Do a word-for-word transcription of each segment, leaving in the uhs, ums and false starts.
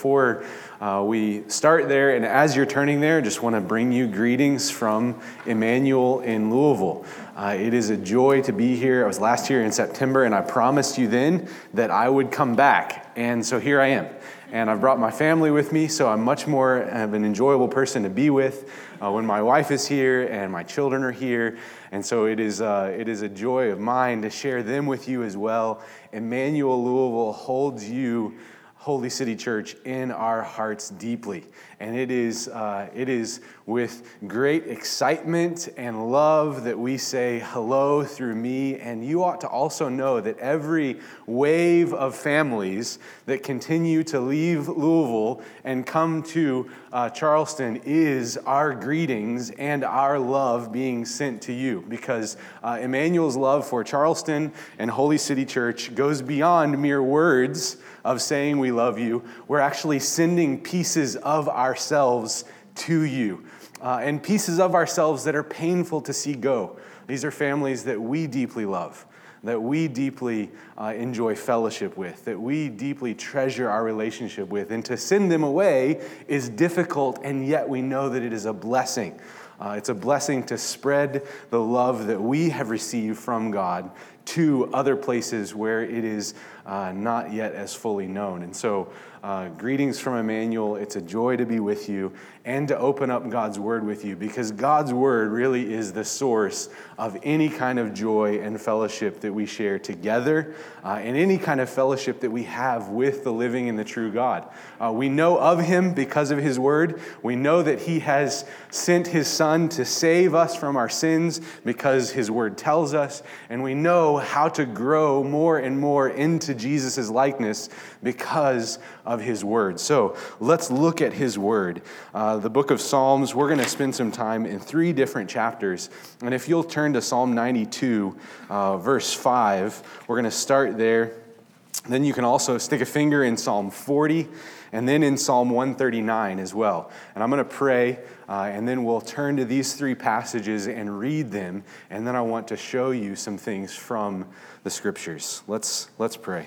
before uh, we start there, and as you're turning there, just want to bring you greetings from Emmanuel in Louisville. Uh, it is a joy to be here. I was last here in September, and I promised you then that I would come back, and so here I am. And I've brought my family with me, so I'm much more of an enjoyable person to be with uh, when my wife is here and my children are here. And so it is uh, it is a joy of mine to share them with you as well. Emmanuel Louisville holds you, Holy City Church, in our hearts deeply. And it is uh, it is with great excitement and love that we say hello through me. And you ought to also know that every wave of families that continue to leave Louisville and come to uh, Charleston is our greetings and our love being sent to you. Because uh, Emmanuel's love for Charleston and Holy City Church goes beyond mere words of saying we love you. We're actually sending pieces of ourselves to you, uh, and pieces of ourselves that are painful to see go. These are families that we deeply love, that we deeply uh, enjoy fellowship with, that we deeply treasure our relationship with. And to send them away is difficult, and yet we know that it is a blessing. Uh, it's a blessing to spread the love that we have received from God to other places where it is uh, not yet as fully known. And so, uh, greetings from Emmanuel. It's a joy to be with you and to open up God's Word with you, because God's Word really is the source of any kind of joy and fellowship that we share together, uh, and any kind of fellowship that we have with the living and the true God. Uh, we know of Him because of His Word. We know that He has sent His Son to save us from our sins because His Word tells us, and we know how to grow more and more into Jesus' likeness because of His Word. So let's look at His Word. Uh, the book of Psalms, we're going to spend some time in three different chapters. And if you'll turn to Psalm ninety-two, uh, verse five, we're going to start there. Then you can also stick a finger in Psalm forty, and then in Psalm one thirty-nine as well. And I'm going to pray, uh, and then we'll turn to these three passages and read them, and then I want to show you some things from the Scriptures. Let's let's pray.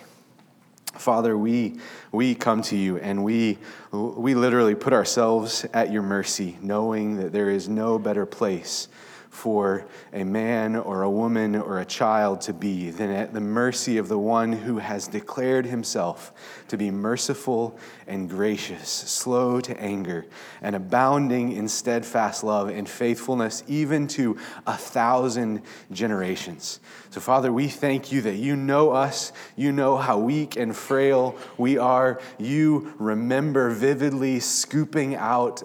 Father, we we come to you, and we we literally put ourselves at your mercy, knowing that there is no better place for a man or a woman or a child to be than at the mercy of the one who has declared himself to be merciful and gracious, slow to anger, and abounding in steadfast love and faithfulness, even to a thousand generations. So, Father, we thank you that you know us. You know how weak and frail we are. You remember vividly scooping out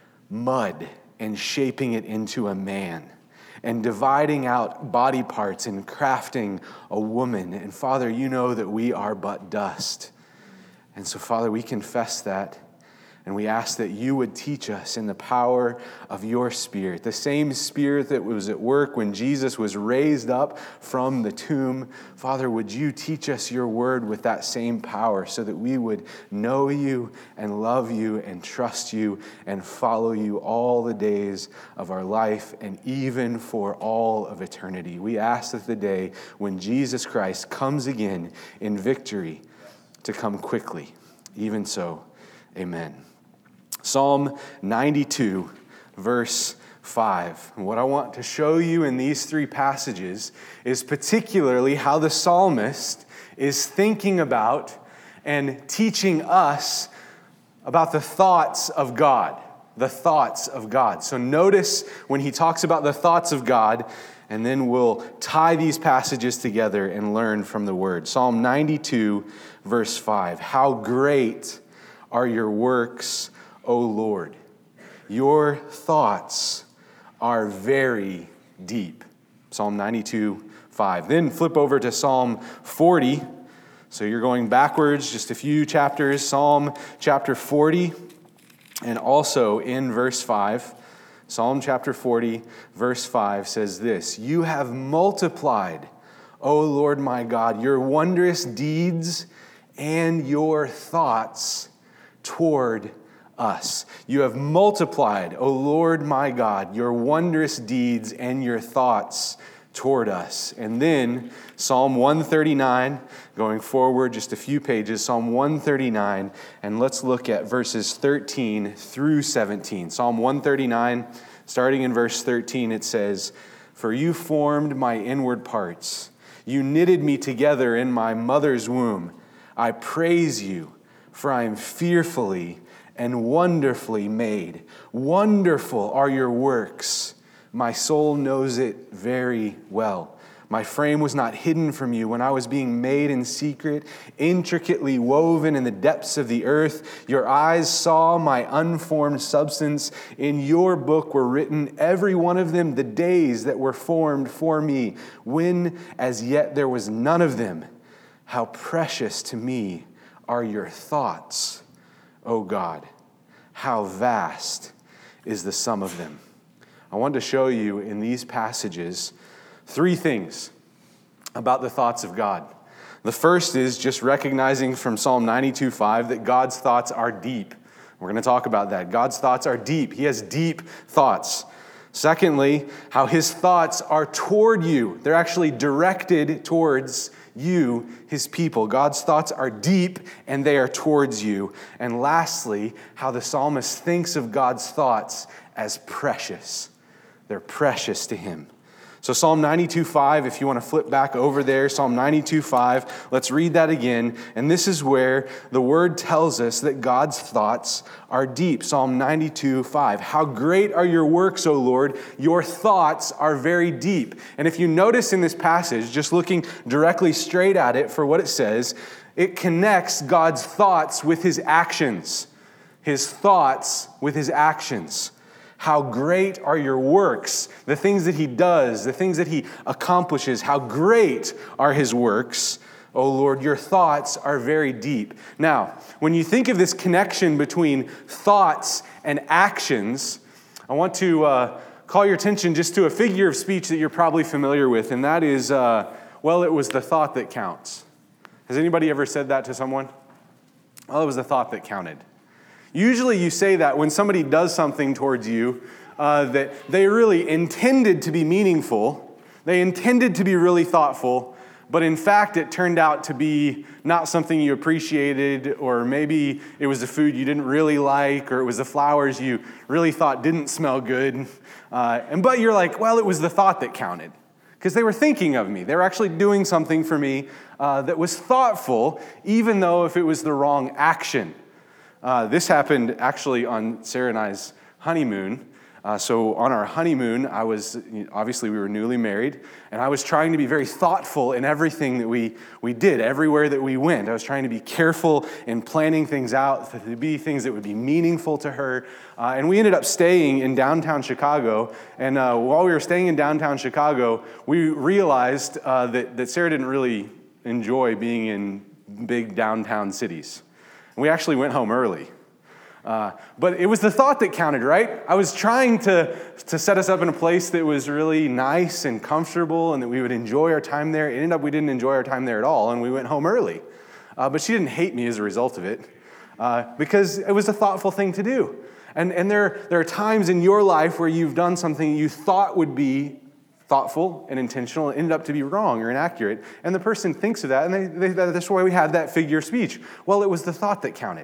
mud and shaping it into a man, and dividing out body parts and crafting a woman. And Father, you know that we are but dust. And so, Father, we confess that, and we ask that you would teach us in the power of your Spirit, the same Spirit that was at work when Jesus was raised up from the tomb. Father, would you teach us your word with that same power so that we would know you and love you and trust you and follow you all the days of our life and even for all of eternity. We ask that the day when Jesus Christ comes again in victory to come quickly. Even so, amen. Psalm ninety-two, verse five. And what I want to show you in these three passages is particularly how the psalmist is thinking about and teaching us about the thoughts of God. The thoughts of God. So notice when he talks about the thoughts of God, and then we'll tie these passages together and learn from the Word. Psalm ninety-two, verse five. How great are your works, O Lord. Your thoughts are very deep. Psalm ninety-two, five. Then flip over to Psalm forty. So you're going backwards just a few chapters. Psalm chapter forty, and also in verse five. Psalm chapter forty, verse five says this: You have multiplied, O Lord my God, your wondrous deeds and your thoughts toward us. You have multiplied, O Lord my God, your wondrous deeds and your thoughts toward us. And then Psalm one thirty-nine, going forward just a few pages, Psalm one thirty-nine, and let's look at verses thirteen through seventeen. Psalm one thirty-nine, starting in verse thirteen, it says, "For you formed my inward parts. You knitted me together in my mother's womb. I praise you, for I am fearfully and wonderfully made. Wonderful are your works. My soul knows it very well. My frame was not hidden from you when I was being made in secret, intricately woven in the depths of the earth. Your eyes saw my unformed substance. In your book were written, every one of them, the days that were formed for me, when as yet there was none of them. How precious to me are your thoughts, O God. How vast is the sum of them." I want to show you in these passages three things about the thoughts of God. The first is just recognizing from Psalm ninety-two five that God's thoughts are deep. We're going to talk about that. God's thoughts are deep. He has deep thoughts. Secondly, how his thoughts are toward you. They're actually directed towards you, his people. God's thoughts are deep and they are towards you. And lastly, how the psalmist thinks of God's thoughts as precious. They're precious to him. So Psalm ninety-two five, if you want to flip back over there, Psalm ninety-two five, let's read that again. And this is where the word tells us that God's thoughts are deep. Psalm ninety-two five. "How great are your works, O Lord! Your thoughts are very deep." And if you notice in this passage, just looking directly straight at it for what it says, it connects God's thoughts with his actions. His thoughts with his actions. How great are your works, the things that he does, the things that he accomplishes. How great are his works. O Lord, your thoughts are very deep. Now, when you think of this connection between thoughts and actions, I want to uh, call your attention just to a figure of speech that you're probably familiar with, and that is, uh, well, it was the thought that counts. Has anybody ever said that to someone? Well, it was the thought that counted. Usually you say that when somebody does something towards you uh, that they really intended to be meaningful, they intended to be really thoughtful, but in fact it turned out to be not something you appreciated, or maybe it was the food you didn't really like, or it was the flowers you really thought didn't smell good. Uh, and but you're like, well, it was the thought that counted. Because they were thinking of me. They were actually doing something for me uh, that was thoughtful, even though if it was the wrong action. Uh, this happened actually on Sarah and I's honeymoon. Uh, so on our honeymoon, I was, obviously we were newly married, and I was trying to be very thoughtful in everything that we, we did, everywhere that we went. I was trying to be careful in planning things out, to be things that would be meaningful to her. Uh, and we ended up staying in downtown Chicago, and uh, while we were staying in downtown Chicago, we realized uh, that, that Sarah didn't really enjoy being in big downtown cities. We actually went home early. Uh, but it was the thought that counted, right? I was trying to, to set us up in a place that was really nice and comfortable and that we would enjoy our time there. It ended up we didn't enjoy our time there at all, and we went home early. Uh, but she didn't hate me as a result of it uh, because it was a thoughtful thing to do. And, and there, there are times in your life where you've done something you thought would be thoughtful and intentional, and ended up to be wrong or inaccurate. And the person thinks of that, and they, they, that's why we have that figure of speech. Well, it was the thought that counted.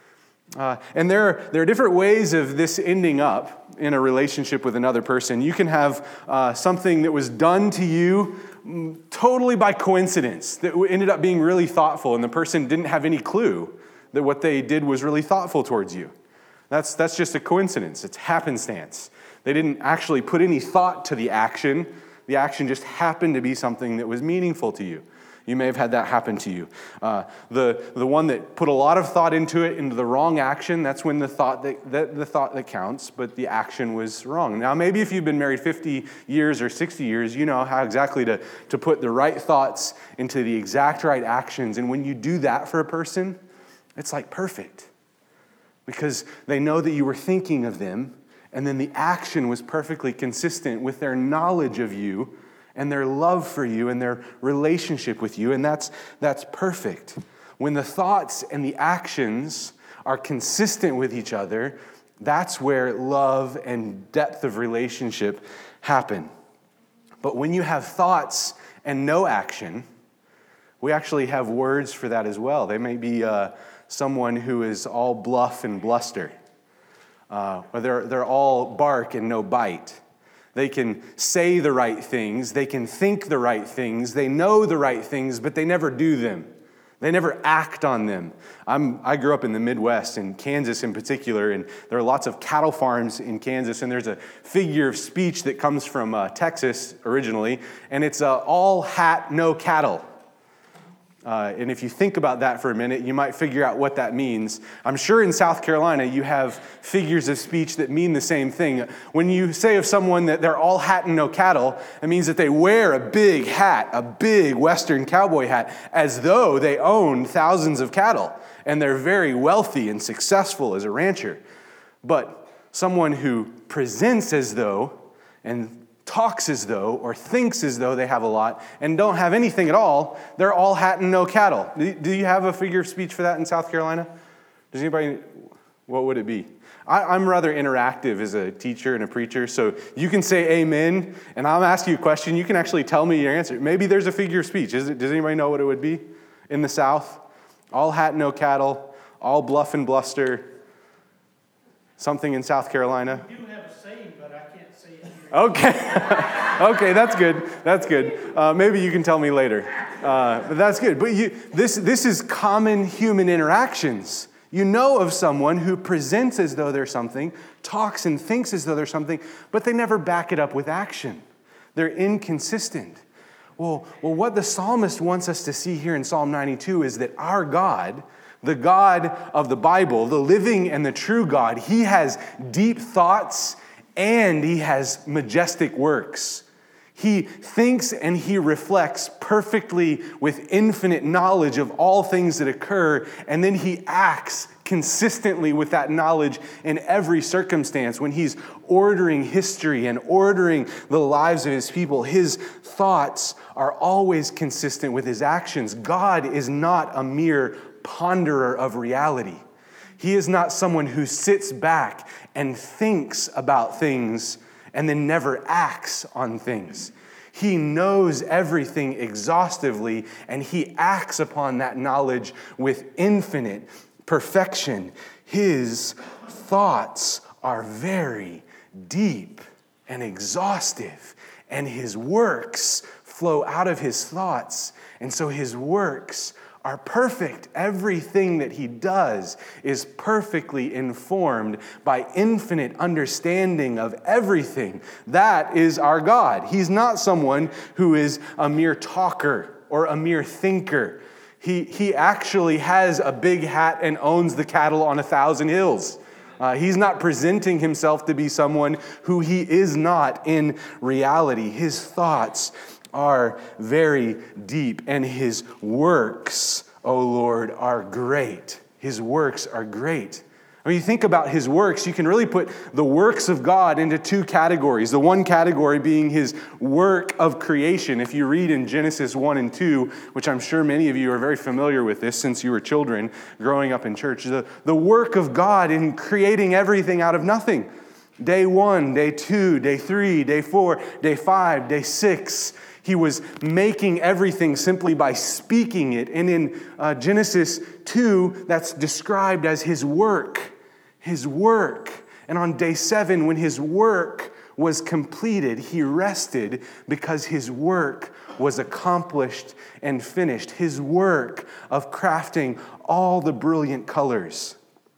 Uh, and there are, there are different ways of this ending up in a relationship with another person. You can have uh, something that was done to you mm, totally by coincidence that ended up being really thoughtful, and the person didn't have any clue that what they did was really thoughtful towards you. That's, that's just a coincidence. It's happenstance. They didn't actually put any thought to the action. The action just happened to be something that was meaningful to you. You may have had that happen to you. Uh, the, the one that put a lot of thought into it, into the wrong action, that's when the thought that, that the thought that counts, but the action was wrong. Now, maybe if you've been married fifty years or sixty years, you know how exactly to, to put the right thoughts into the exact right actions. And when you do that for a person, it's like perfect. Because they know that you were thinking of them, and then the action was perfectly consistent with their knowledge of you and their love for you and their relationship with you, and that's that's perfect. When the thoughts and the actions are consistent with each other, that's where love and depth of relationship happen. But when you have thoughts and no action, we actually have words for that as well. They may be uh, someone who is all bluff and bluster, uh, or they're, they're all bark and no bite. They can say the right things, they can think the right things, they know the right things, but they never do them. They never act on them. I'm, I grew up in the Midwest, in Kansas in particular, and there are lots of cattle farms in Kansas, and there's a figure of speech that comes from uh, Texas originally, and it's uh, all hat, no cattle. Uh, and if you think about that for a minute, you might figure out what that means. I'm sure in South Carolina you have figures of speech that mean the same thing. When you say of someone that they're all hat and no cattle, it means that they wear a big hat, a big Western cowboy hat, as though they own thousands of cattle, and they're very wealthy and successful as a rancher. But someone who presents as though and talks as though or thinks as though they have a lot and don't have anything at all, they're all hat and no cattle. Do you have a figure of speech for that in South Carolina? Does anybody, what would it be? I, I'm rather interactive as a teacher and a preacher, so you can say amen, and I'll ask you a question. You can actually tell me your answer. Maybe there's a figure of speech. Is it, does anybody know what it would be in the South? All hat, no cattle, all bluff and bluster. Something in South Carolina? We do have a saying, but I can't say it here. Okay. Okay, that's good. That's good. Uh, maybe you can tell me later. Uh, but that's good. But you, this, this is common human interactions. You know of someone who presents as though they're something, talks and thinks as though they're something, but they never back it up with action. They're inconsistent. Well, well, what the psalmist wants us to see here in Psalm ninety-two is that our God, the God of the Bible, the living and the true God, He has deep thoughts and He has majestic works. He thinks and He reflects perfectly with infinite knowledge of all things that occur, and then He acts consistently with that knowledge in every circumstance. When He's ordering history and ordering the lives of His people, His thoughts are always consistent with His actions. God is not a mere ponderer of reality. He is not someone who sits back and thinks about things and then never acts on things. He knows everything exhaustively, and He acts upon that knowledge with infinite perfection. His thoughts are very deep and exhaustive, and His works flow out of His thoughts. And so His works are perfect. Everything that He does is perfectly informed by infinite understanding of everything. That is our God. He's not someone who is a mere talker or a mere thinker. He, he actually has a big hat and owns the cattle on a thousand hills. Uh, he's not presenting Himself to be someone who He is not in reality. His thoughts are very deep, and His works, O Lord, are great. His works are great. When you think about His works, you can really put the works of God into two categories. The one category being His work of creation. If you read in Genesis one and two, which I'm sure many of you are very familiar with this since you were children growing up in church, the, the work of God in creating everything out of nothing. Day one, day two, day three, day four, day five, day six. He was making everything simply by speaking it. And in uh, Genesis two, that's described as His work. His work. And on day seven, when His work was completed, He rested because His work was accomplished and finished. His work of crafting all the brilliant colors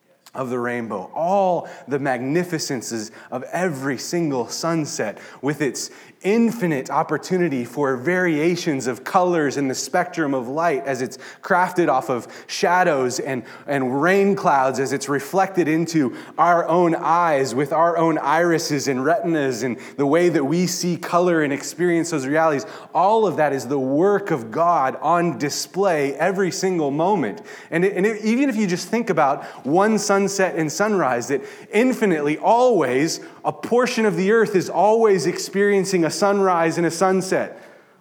of the rainbow, all the magnificences of every single sunset with its infinite opportunity for variations of colors in the spectrum of light as it's crafted off of shadows and, and rain clouds, as it's reflected into our own eyes with our own irises and retinas and the way that we see color and experience those realities. All of that is the work of God on display every single moment. And, it, and it, even if you just think about one sunset and sunrise, that infinitely always a portion of the earth is always experiencing a sunrise and a sunset.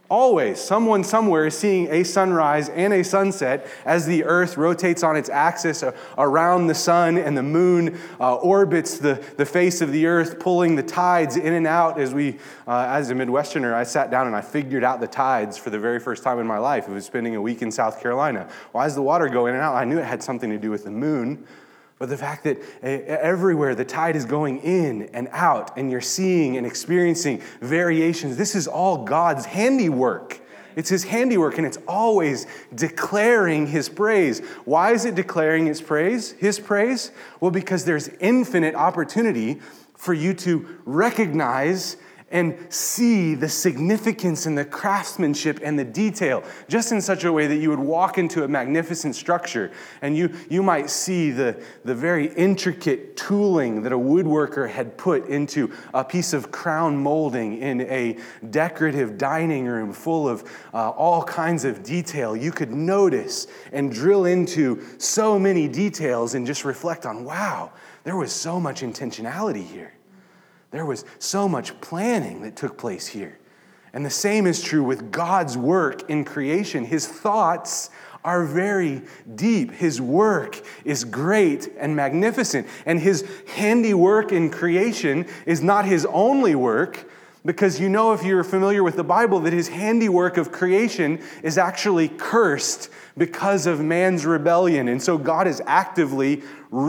Always, someone somewhere is seeing a sunrise and a sunset as the earth rotates on its axis around the sun and the moon uh, orbits the, the face of the earth, pulling the tides in and out. As we, uh, as a Midwesterner, I sat down and I figured out the tides for the very first time in my life. I was spending a week in South Carolina. Why does the water go in and out? I knew it had something to do with the moon. But the fact that everywhere the tide is going in and out, and you're seeing and experiencing variations, this is all God's handiwork. It's his handiwork, and it's always declaring his praise. Why is it declaring his praise? His praise? Well, because there's infinite opportunity for you to recognize and see the significance and the craftsmanship and the detail, just in such a way that you would walk into a magnificent structure and you, you might see the, the very intricate tooling that a woodworker had put into a piece of crown molding in a decorative dining room full of uh, all kinds of detail. You could notice and drill into so many details and just reflect on, wow, there was so much intentionality here. There was so much planning that took place here. And the same is true with God's work in creation. His thoughts are very deep. His work is great and magnificent. And his handiwork in creation is not his only work, because you know, if you're familiar with the Bible, that his handiwork of creation is actually cursed because of man's rebellion. And so God is actively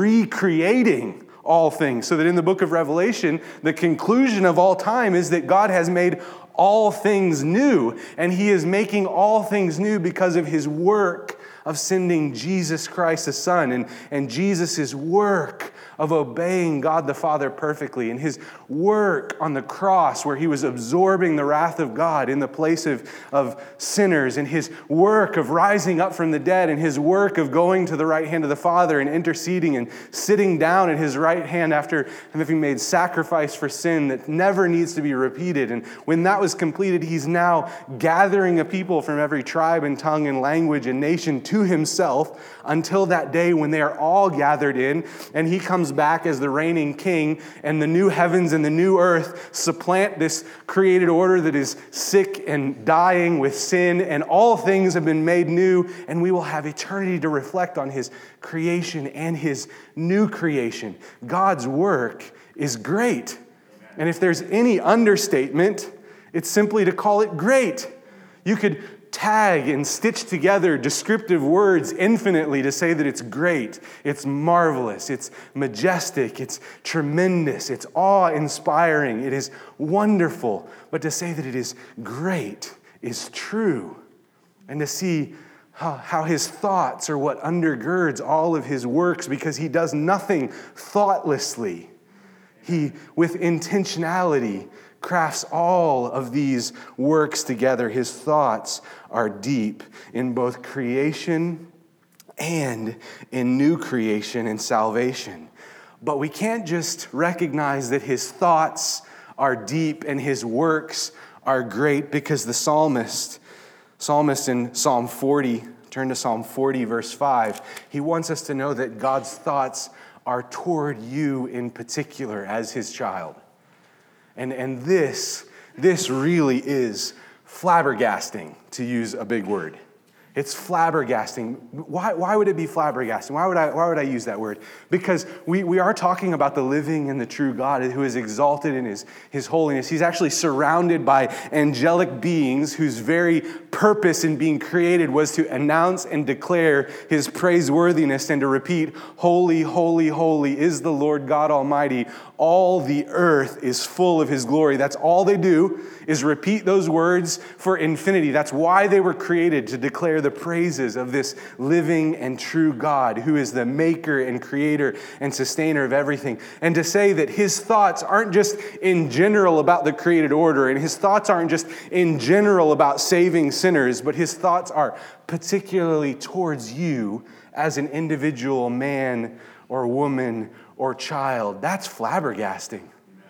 recreating all things, so that in the book of Revelation, the conclusion of all time is that God has made all things new, and he is making all things new because of his work of sending Jesus Christ, the Son, and, and Jesus' work of obeying God the Father perfectly, and his work on the cross where he was absorbing the wrath of God in the place of, of sinners, and his work of rising up from the dead, and his work of going to the right hand of the Father and interceding and sitting down at his right hand after having made sacrifice for sin that never needs to be repeated. And when that was completed, he's now gathering a people from every tribe and tongue and language and nation to himself until that day when they are all gathered in, and he comes back as the reigning king, and the new heavens and the new earth supplant this created order that is sick and dying with sin, and all things have been made new, and we will have eternity to reflect on his creation and his new creation. God's work is great. And if there's any understatement, it's simply to call it great. You could tag and stitch together descriptive words infinitely to say that it's great, it's marvelous, it's majestic, it's tremendous, it's awe-inspiring, it is wonderful. But to say that it is great is true. And to see how, how his thoughts are what undergirds all of his works, because he does nothing thoughtlessly. He, with intentionality, crafts all of these works together. His thoughts are deep in both creation and in new creation and salvation. But we can't just recognize that his thoughts are deep and his works are great, because the psalmist, psalmist in Psalm forty, turn to Psalm forty, verse five, he wants us to know that God's thoughts are toward you in particular as his child. And, and this, this really is flabbergasting, to use a big word. It's flabbergasting. Why, why would it be flabbergasting? Why would I, why would I use that word? Because we, we are talking about the living and the true God who is exalted in his, his holiness. He's actually surrounded by angelic beings whose very purpose in being created was to announce and declare his praiseworthiness and to repeat, "Holy, holy, holy is the Lord God Almighty. All the earth is full of his glory." That's all they do, is repeat those words for infinity. That's why they were created, to declare the praises of this living and true God who is the maker and creator and sustainer of everything. And to say that his thoughts aren't just in general about the created order, and his thoughts aren't just in general about saving sinners, but his thoughts are particularly towards you as an individual man or woman or child. That's flabbergasting.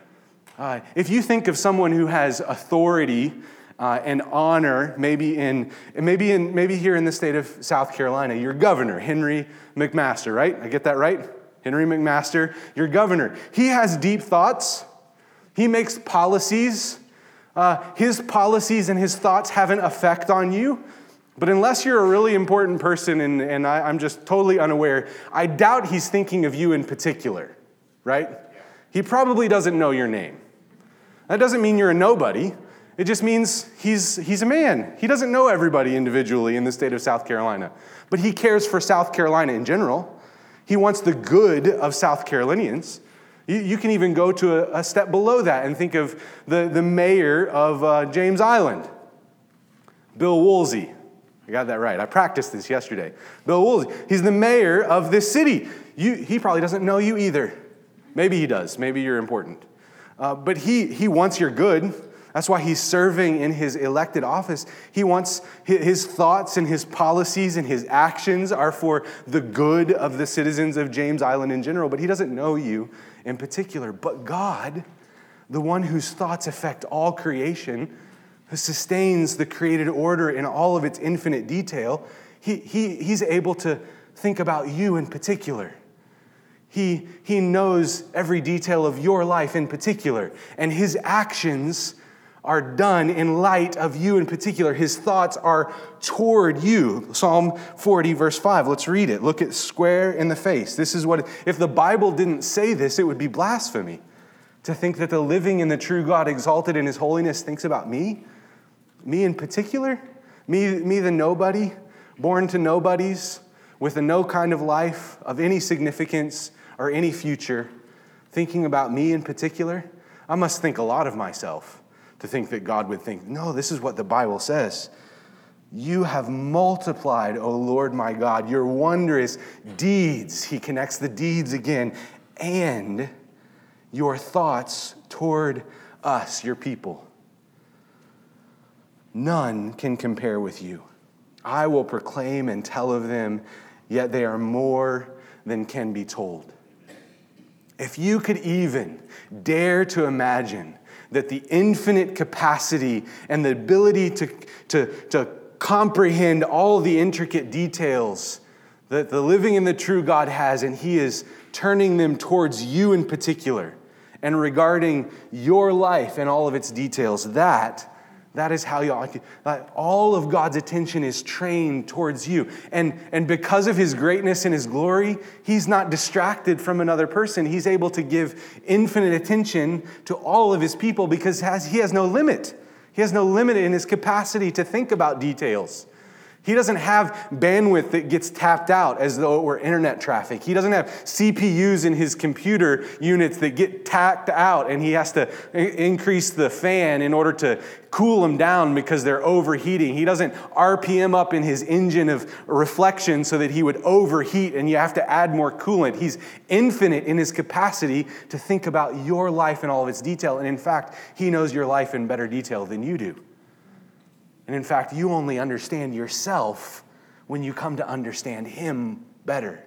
Uh, if you think of someone who has authority uh, and honor, maybe in maybe in maybe here in the state of South Carolina, your governor, Henry McMaster, right? I get that right? Henry McMaster, your governor. He has deep thoughts. He makes policies Uh, his policies and his thoughts have an effect on you. But unless you're a really important person and, and I, I'm just totally unaware, I doubt he's thinking of you in particular, right? He probably doesn't know your name. That doesn't mean you're a nobody. It just means he's, he's a man. He doesn't know everybody individually in the state of South Carolina. But he cares for South Carolina in general. He wants the good of South Carolinians. You, you can even go to a, a step below that and think of the, the mayor of uh, James Island, Bill Woolsey. I got that right. I practiced this yesterday. Bill Woolsey. He's the mayor of this city. You, he probably doesn't know you either. Maybe he does. Maybe you're important. Uh, but he, he wants your good. That's why he's serving in his elected office. He wants his thoughts and his policies and his actions are for the good of the citizens of James Island in general, but he doesn't know you in particular. But God, the one whose thoughts affect all creation, who sustains the created order in all of its infinite detail, he, he, he's able to think about you in particular. He, he knows every detail of your life in particular, and his actions are done in light of you in particular. His thoughts are toward you. Psalm forty, verse five. Let's read it. Look it square in the face. This is what, if the Bible didn't say this, it would be blasphemy to think that the living and the true God exalted in his holiness thinks about me, me in particular, me, me the nobody, born to nobodies, with a no kind of life of any significance or any future, thinking about me in particular. I must think a lot of myself to think that God would think, no, this is what the Bible says. You have multiplied, O Lord my God, your wondrous deeds. He connects the deeds again. And your thoughts toward us, your people. None can compare with you. I will proclaim and tell of them, yet they are more than can be told. If you could even dare to imagine that the infinite capacity and the ability to, to, to comprehend all the intricate details that the living and the true God has, and he is turning them towards you in particular, and regarding your life and all of its details, that That is how you all of God's attention is trained towards you. And, and because of his greatness and his glory, he's not distracted from another person. He's able to give infinite attention to all of his people because has, he has no limit. He has no limit in his capacity to think about details. He doesn't have bandwidth that gets tapped out as though it were internet traffic. He doesn't have C P Us in his computer units that get tapped out and he has to increase the fan in order to cool them down because they're overheating. He doesn't R P M up in his engine of reflection so that he would overheat and you have to add more coolant. He's infinite in his capacity to think about your life in all of its detail. And in fact, he knows your life in better detail than you do. And in fact, you only understand yourself when you come to understand him better.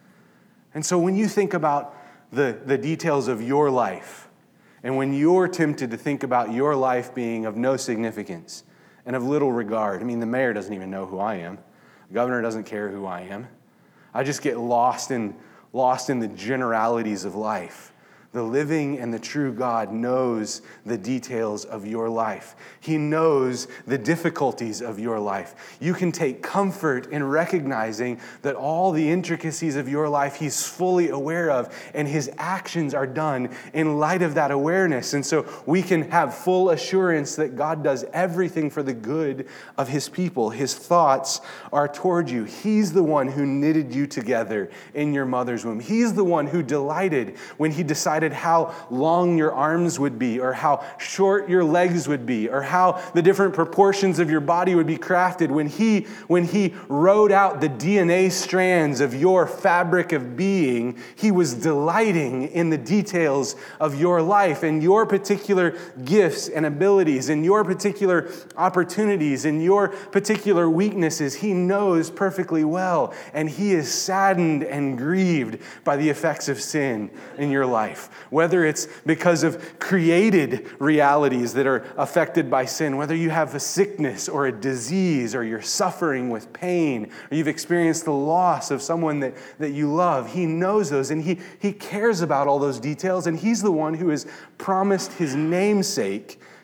And so when you think about the, the details of your life, and when you're tempted to think about your life being of no significance and of little regard, I mean, the mayor doesn't even know who I am. The governor doesn't care who I am. I just get lost in, lost in the generalities of life. The living and the true God knows the details of your life. He knows the difficulties of your life. You can take comfort in recognizing that all the intricacies of your life he's fully aware of, and his actions are done in light of that awareness. And so we can have full assurance that God does everything for the good of his people. His thoughts are toward you. He's the one who knitted you together in your mother's womb. He's the one who delighted when he decided how long your arms would be, or how short your legs would be, or how the different proportions of your body would be crafted. When he, when he wrote out the D N A strands of your fabric of being, he was delighting in the details of your life and your particular gifts and abilities and your particular opportunities and your particular weaknesses. He knows perfectly well, and he is saddened and grieved by the effects of sin in your life. Whether it's because of created realities that are affected by sin, whether you have a sickness or a disease, or you're suffering with pain, or you've experienced the loss of someone that, that you love, he knows those, and he, he cares about all those details, and he's the one who has promised his namesake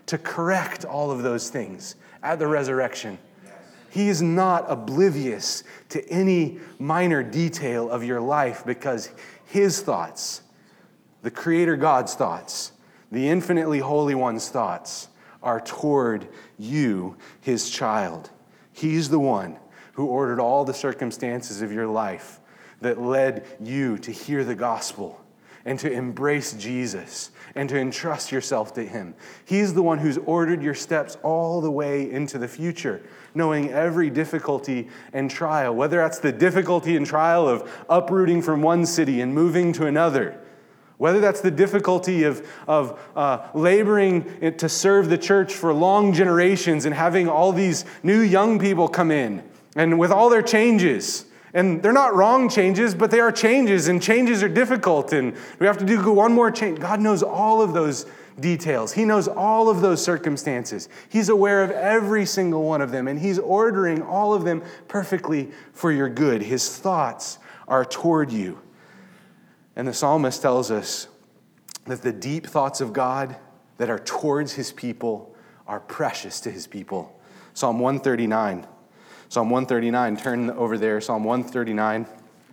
to correct all of those things at the resurrection. He is not oblivious to any minor detail of your life because his thoughts, the Creator God's thoughts, the infinitely Holy One's thoughts, are toward you, his child. He's the one who ordered all the circumstances of your life that led you to hear the gospel and to embrace Jesus and to entrust yourself to him. He's the one who's ordered your steps all the way into the future, knowing every difficulty and trial, whether that's the difficulty and trial of uprooting from one city and moving to another, whether that's the difficulty of, of uh, laboring to serve the church for long generations and having all these new young people come in and with all their changes. And they're not wrong changes, but they are changes, and changes are difficult, and we have to do one more change. God knows all of those details. He knows all of those circumstances. He's aware of every single one of them, and he's ordering all of them perfectly for your good. His thoughts are toward you. And the psalmist tells us that the deep thoughts of God that are towards his people are precious to his people. Psalm one thirty-nine. Psalm one thirty-nine, turn over there, Psalm one thirty-nine.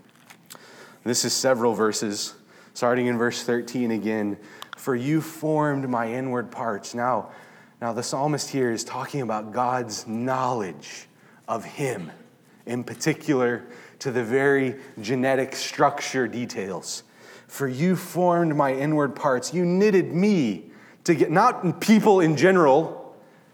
This is several verses, starting in verse thirteen again. For you formed my inward parts. Now, now the psalmist here is talking about God's knowledge of him, in particular to the very genetic structure details. For you formed my inward parts. You knitted me to get, not people in general,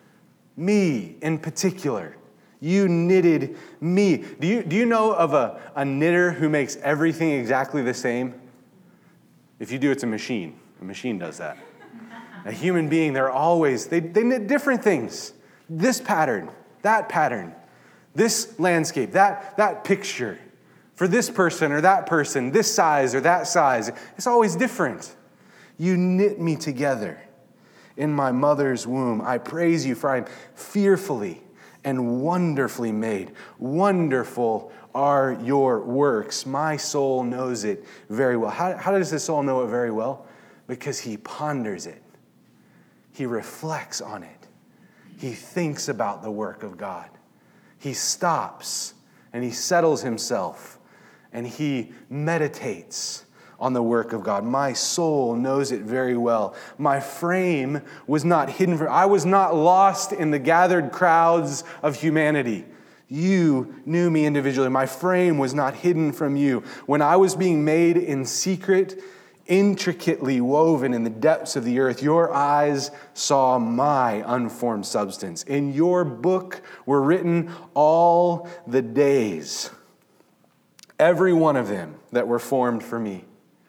me in particular. You knitted me. Do you, do you know of a, a knitter who makes everything exactly the same? If you do, it's a machine. A machine does that. A human being, they're always, they, they knit different things. This pattern, that pattern, this landscape, that, that picture. For this person or that person, this size or that size. It's always different. You knit me together in my mother's womb. I praise you, for I am fearfully and wonderfully made. Wonderful are your works. My soul knows it very well. How, how does the soul know it very well? Because he ponders it. He reflects on it. He thinks about the work of God. He stops and he settles himself and he meditates on the work of God. My soul knows it very well. My frame was not hidden from, I was not lost in the gathered crowds of humanity. You knew me individually. My frame was not hidden from you. When I was being made in secret, intricately woven in the depths of the earth, your eyes saw my unformed substance. In your book were written all the days, every one of them that were formed for me.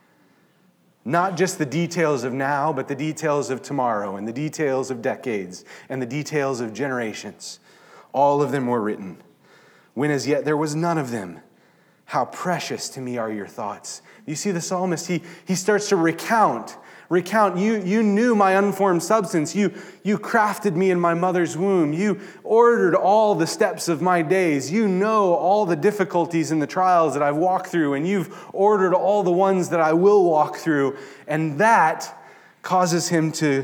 Not just the details of now, but the details of tomorrow, and the details of decades, and the details of generations. All of them were written, when as yet there was none of them. How precious to me are your thoughts. You see the psalmist, he, he starts to recount. Recount, you, you knew my unformed substance. You, you crafted me in my mother's womb. You ordered all the steps of my days. You know all the difficulties and the trials that I've walked through, and you've ordered all the ones that I will walk through. And that causes him to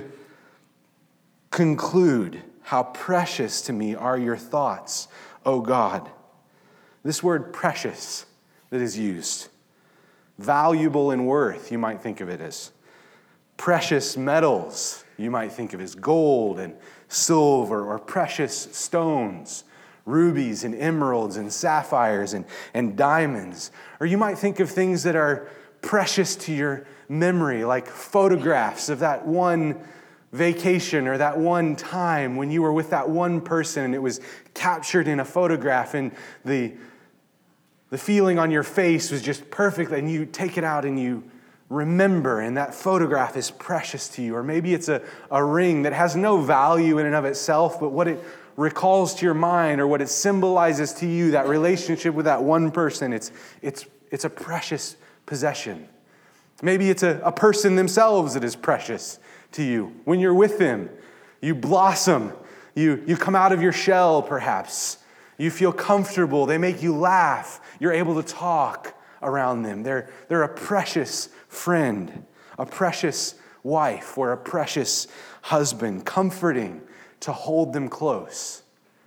conclude, how precious to me are your thoughts, O God. This word precious that is used, valuable in worth, you might think of it as. Precious metals, you might think of as gold and silver, or precious stones, rubies and emeralds and sapphires and, and diamonds. Or you might think of things that are precious to your memory, like photographs of that one vacation or that one time when you were with that one person and it was captured in a photograph, and the, the feeling on your face was just perfect, and you take it out and you remember, and that photograph is precious to you. Or maybe it's a, a ring that has no value in and of itself, but what it recalls to your mind, or what it symbolizes to you, that relationship with that one person, it's, it's, it's a precious possession. Maybe it's a, a person themselves that is precious to you. When you're with them, you blossom. You, you come out of your shell, perhaps. You feel comfortable. They make you laugh. You're able to talk around them. They're, they're a precious friend, a precious wife or a precious husband, comforting to hold them close.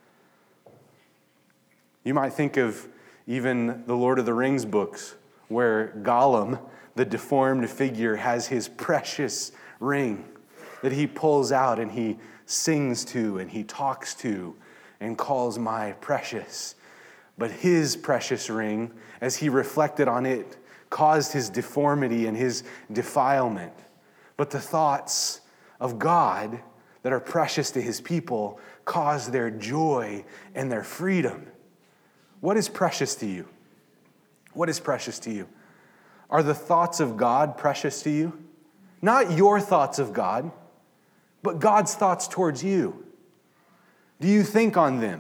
You might think of even the Lord of the Rings books, where Gollum, the deformed figure, has his precious ring that he pulls out and he sings to and he talks to and calls my precious. But his precious ring, as he reflected on it, caused his deformity and his defilement. But the thoughts of God that are precious to his people cause their joy and their freedom. What is precious to you? What is precious to you? Are the thoughts of God precious to you? Not your thoughts of God, but God's thoughts towards you. Do you think on them?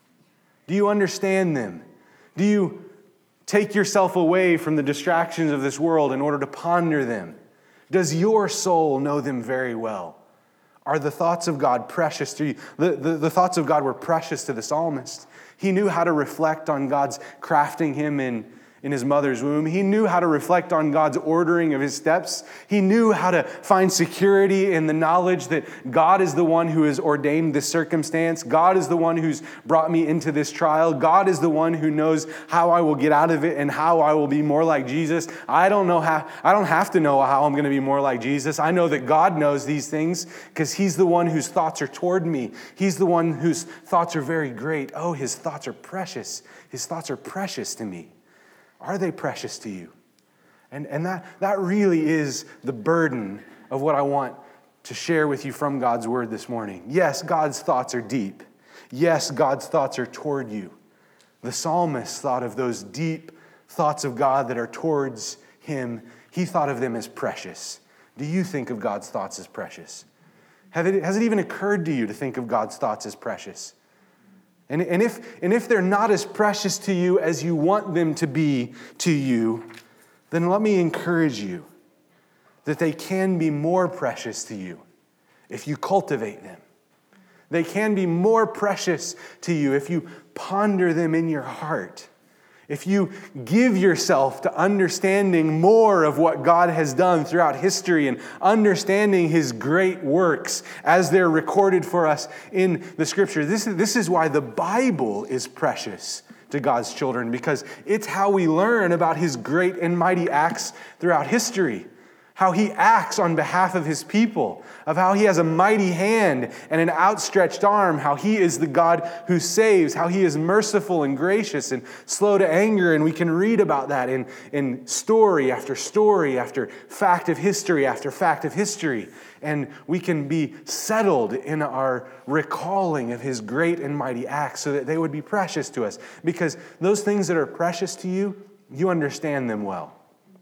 Do you understand them? Do you take yourself away from the distractions of this world in order to ponder them? Does your soul know them very well? Are the thoughts of God precious to you? The, the, the thoughts of God were precious to the psalmist. He knew how to reflect on God's crafting him in in his mother's womb. He knew how to reflect on God's ordering of his steps. He knew how to find security in the knowledge that God is the one who has ordained this circumstance. God is the one who's brought me into this trial. God is the one who knows how I will get out of it and how I will be more like Jesus. I don't know how, I don't have to know how I'm going to be more like Jesus. I know that God knows these things because he's the one whose thoughts are toward me. He's the one whose thoughts are very great. Oh, his thoughts are precious. His thoughts are precious to me. Are they precious to you? And, and that, that really is the burden of what I want to share with you from God's word this morning. Yes, God's thoughts are deep. Yes, God's thoughts are toward you. The psalmist thought of those deep thoughts of God that are towards him. He thought of them as precious. Do you think of God's thoughts as precious? Have it, has it even occurred to you to think of God's thoughts as precious? And, and, if, and if they're not as precious to you as you want them to be to you, then let me encourage you that they can be more precious to you if you cultivate them. They can be more precious to you if you ponder them in your heart. If you give yourself to understanding more of what God has done throughout history and understanding his great works as they're recorded for us in the scripture. This is, this is why the Bible is precious to God's children, because it's how we learn about his great and mighty acts throughout history. How he acts on behalf of his people, of how he has a mighty hand and an outstretched arm, how he is the God who saves, how he is merciful and gracious and slow to anger. And we can read about that in, in story after story, after fact of history after fact of history. And we can be settled in our recalling of his great and mighty acts so that they would be precious to us. Because those things that are precious to you, you understand them well.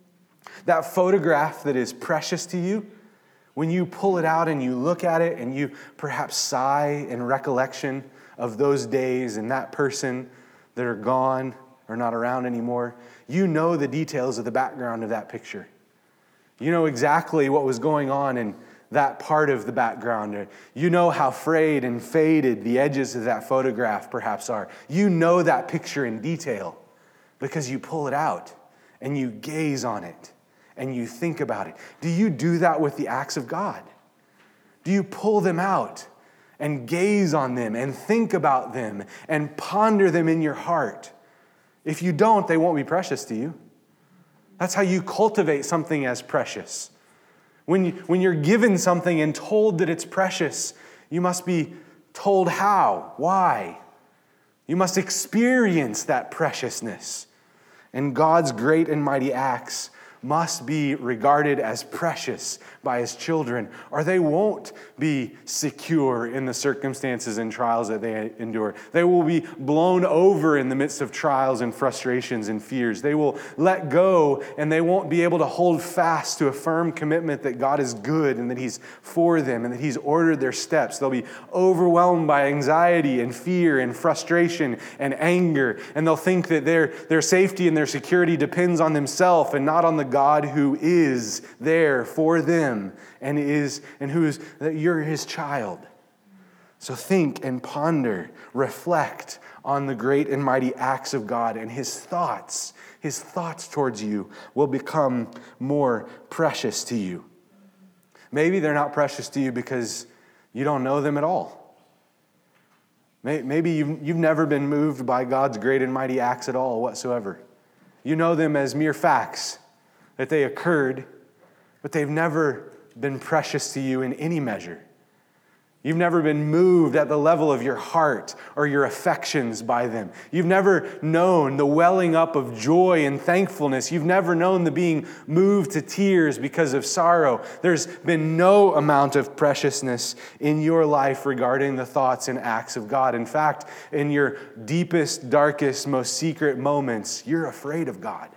That photograph that is precious to you, when you pull it out and you look at it and you perhaps sigh in recollection of those days and that person that are gone or not around anymore, you know the details of the background of that picture. You know exactly what was going on in that part of the background. You know how frayed and faded the edges of that photograph perhaps are. You know that picture in detail because you pull it out and you gaze on it. And you think about it. Do you do that with the acts of God? Do you pull them out and gaze on them and think about them and ponder them in your heart? If you don't, they won't be precious to you. That's how you cultivate something as precious. When, you, when you're given something and told that it's precious, you must be told how, why. You must experience that preciousness. And God's great and mighty acts must be regarded as precious by his children, or they won't be secure in the circumstances and trials that they endure. They will be blown over in the midst of trials and frustrations and fears. They will let go, and they won't be able to hold fast to a firm commitment that God is good and that he's for them and that he's ordered their steps. They'll be overwhelmed by anxiety and fear and frustration and anger, and they'll think that their, their safety and their security depends on themselves and not on the God who is there for them and is and who is that you're his child. So think and ponder, reflect on the great and mighty acts of God, and his thoughts, his thoughts towards you will become more precious to you. Maybe they're not precious to you because you don't know them at all. Maybe you've, you've never been moved by God's great and mighty acts at all whatsoever. You know them as mere facts, that they occurred, but they've never been precious to you in any measure. You've never been moved at the level of your heart or your affections by them. You've never known the welling up of joy and thankfulness. You've never known the being moved to tears because of sorrow. There's been no amount of preciousness in your life regarding the thoughts and acts of God. In fact, in your deepest, darkest, most secret moments, you're afraid of God.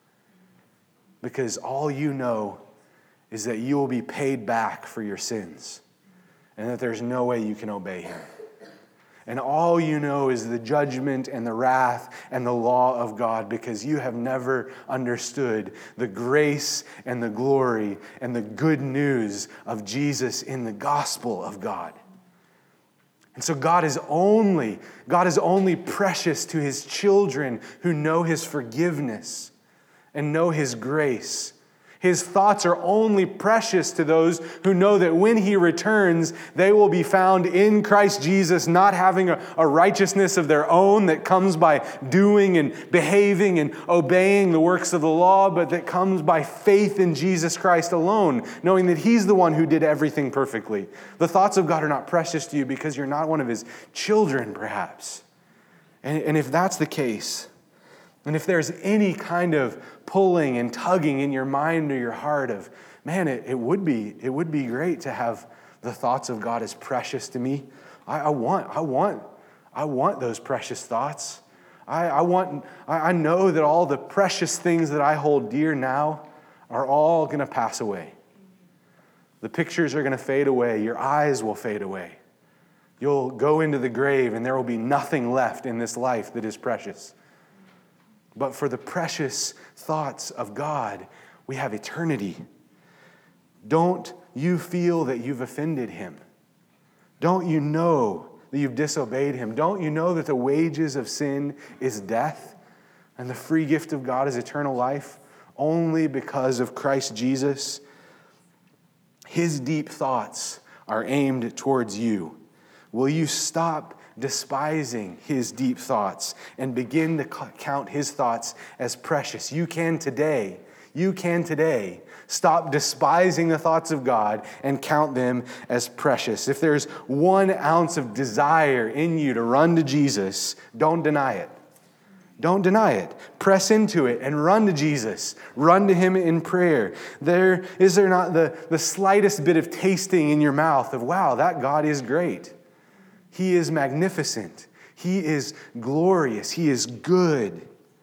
Because all you know is that you will be paid back for your sins, and that there's no way you can obey him. And all you know is the judgment and the wrath and the law of God, because you have never understood the grace and the glory and the good news of Jesus in the gospel of God. And so God is only, God is only precious to his children who know his forgiveness and know his grace. His thoughts are only precious to those who know that when he returns, they will be found in Christ Jesus, not having a, a righteousness of their own that comes by doing and behaving and obeying the works of the law, but that comes by faith in Jesus Christ alone, knowing that he's the one who did everything perfectly. The thoughts of God are not precious to you because you're not one of his children, perhaps. And, and if that's the case, and if there's any kind of pulling and tugging in your mind or your heart of, man, it, it would be it would be great to have the thoughts of God as precious to me. I, I want I want I want those precious thoughts. I, I want I, I know that all the precious things that I hold dear now are all going to pass away. The pictures are going to fade away. Your eyes will fade away. You'll go into the grave, and there will be nothing left in this life that is precious. But for the precious thoughts of God, we have eternity. Don't you feel that you've offended him? Don't you know that you've disobeyed him? Don't you know that the wages of sin is death, and the free gift of God is eternal life only because of Christ Jesus? His deep thoughts are aimed towards you. Will you stop despising his deep thoughts and begin to count his thoughts as precious? You can today, you can today stop despising the thoughts of God and count them as precious. If there's one ounce of desire in you to run to Jesus, don't deny it. Don't deny it. Press into it and run to Jesus. Run to him in prayer. There, is there not the, the slightest bit of tasting in your mouth of, wow, that God is great. He is magnificent. He is glorious. He is good.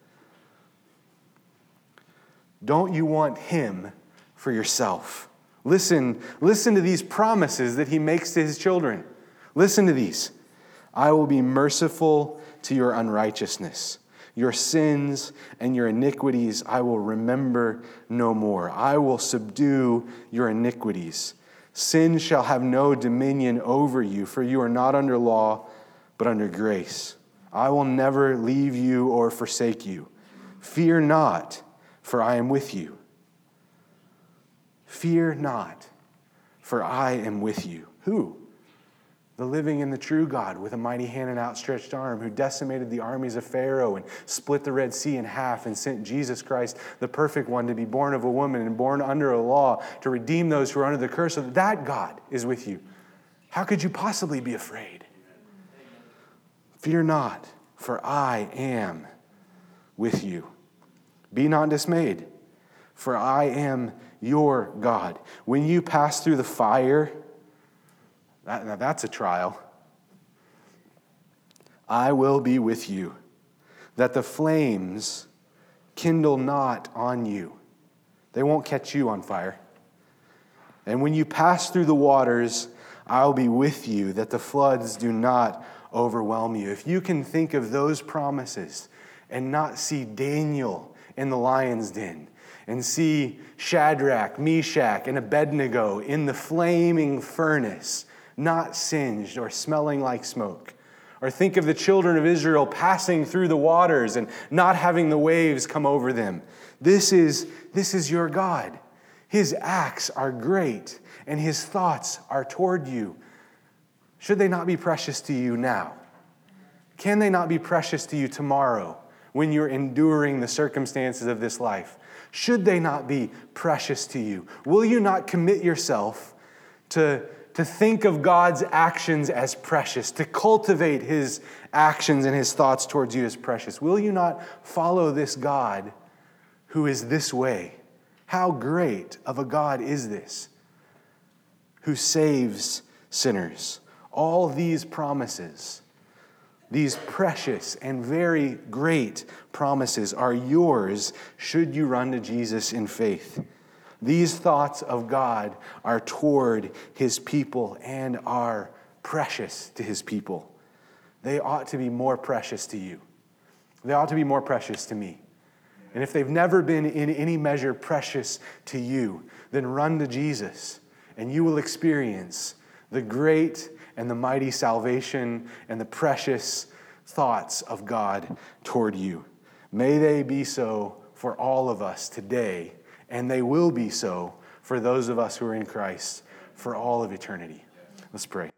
Don't you want him for yourself? Listen, listen to these promises that he makes to his children. Listen to these. I will be merciful to your unrighteousness. Your sins and your iniquities I will remember no more. I will subdue your iniquities. Sin shall have no dominion over you, for you are not under law, but under grace. I will never leave you or forsake you. Fear not, for I am with you. Fear not, for I am with you. Who? The living and the true God with a mighty hand and outstretched arm, who decimated the armies of Pharaoh and split the Red Sea in half and sent Jesus Christ, the perfect one, to be born of a woman and born under a law to redeem those who are under the curse. So that God is with you. How could you possibly be afraid? Fear not, for I am with you. Be not dismayed, for I am your God. When you pass through the fire, That, now that's a trial. I will be with you, that the flames kindle not on you. They won't catch you on fire. And when you pass through the waters, I'll be with you, that the floods do not overwhelm you. If you can think of those promises and not see Daniel in the lion's den, and see Shadrach, Meshach, and Abednego in the flaming furnace, not singed or smelling like smoke. Or think of the children of Israel passing through the waters and not having the waves come over them. This is, this is your God. His acts are great, and his thoughts are toward you. Should they not be precious to you now? Can they not be precious to you tomorrow when you're enduring the circumstances of this life? Should they not be precious to you? Will you not commit yourself to, to think of God's actions as precious, to cultivate his actions and his thoughts towards you as precious? Will you not follow this God who is this way? How great of a God is this, who saves sinners? All these promises, these precious and very great promises are yours should you run to Jesus in faith. These thoughts of God are toward his people and are precious to his people. They ought to be more precious to you. They ought to be more precious to me. And if they've never been in any measure precious to you, then run to Jesus and you will experience the great and the mighty salvation and the precious thoughts of God toward you. May they be so for all of us today, and they will be so for those of us who are in Christ for all of eternity. Let's pray.